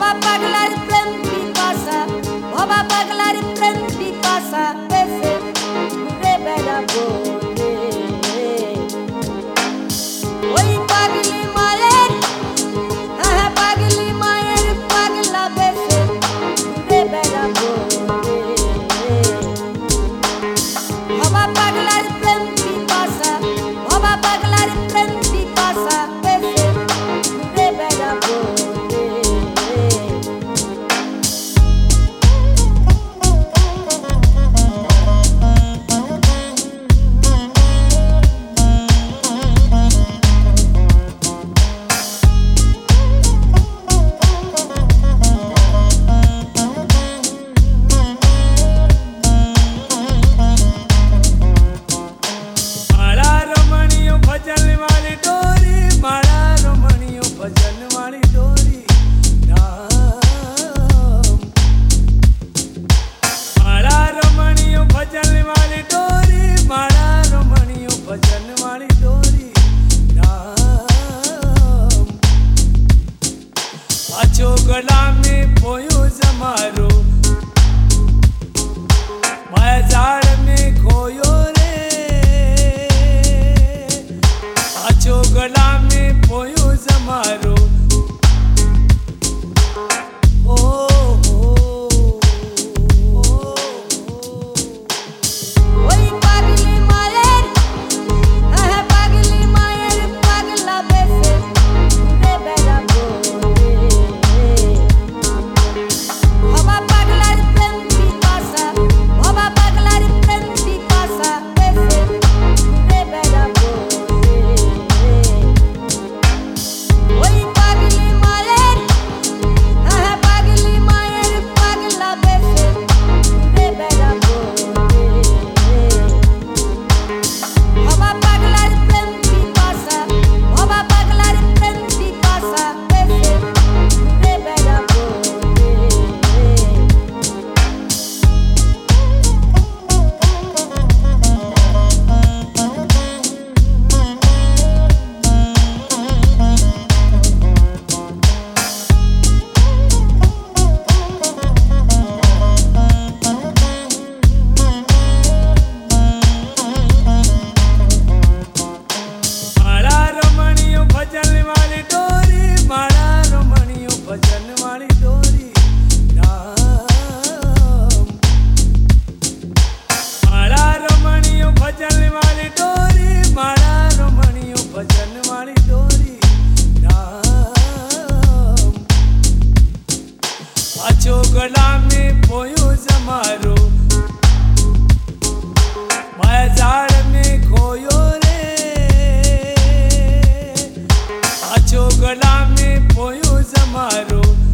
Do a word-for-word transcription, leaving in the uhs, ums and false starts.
ভবা পাগলার প্রেম পিপাসা, ভবা পাগলার প্রেম পিপাসা এসে ঘুরে বেড়াবো রে। ওই পাগলি মায়ের, হ্যাঁ পাগলি মায়ের পাগলা বেশে ঘুরে বেড়াবো রে। ভবা পাগলার প্রেম পিপাসা, ভবা পাগলার প্রেম পিপাসা এসে ঘুরে বেড়াবো রে। पाछो गला में पोयो जमारो, माया जाड़ में खोयो रे। पाछो गला में पोयो जमारो, ओ ওই পাগলি মায়ের, হ্যাঁ পাগলি মায়ের পাগলা বেশে ঘুরে বেড়াবো রে। ভবা পাগলার প্রেম পিপাসা, ভবা পাগলার প্রেম পিপাসা এসে ঘুরে বেড়াবো রে। ওই পাগলি মায়ের, হ্যাঁ পাগলি মায়ের পাগলা বেশে ঘুরে বেড়াবো রে। ভবা পাগলার প্রেম পিপাসা, ভবা পাগলার প্রেম পিপাসা এসে ঘুরে বেড়াবো রে। माड़ा रमणियो भजन वाली डोरी, माड़ा रमणियो भजन वाली डोरी राम। माड़ा रमणियो भजन वाली डोरी, माड़ा रमणियो भजन वाली डोरी राम। पाछो गला में पोयो जमारो, माया जाड़ में खोयो रे। पाछो गला में पोयो जमारो,